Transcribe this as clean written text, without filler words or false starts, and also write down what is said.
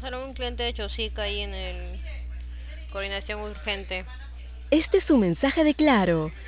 pasaron un cliente de Chosica ahí en el coordinación urgente. Este es un mensaje de Claro.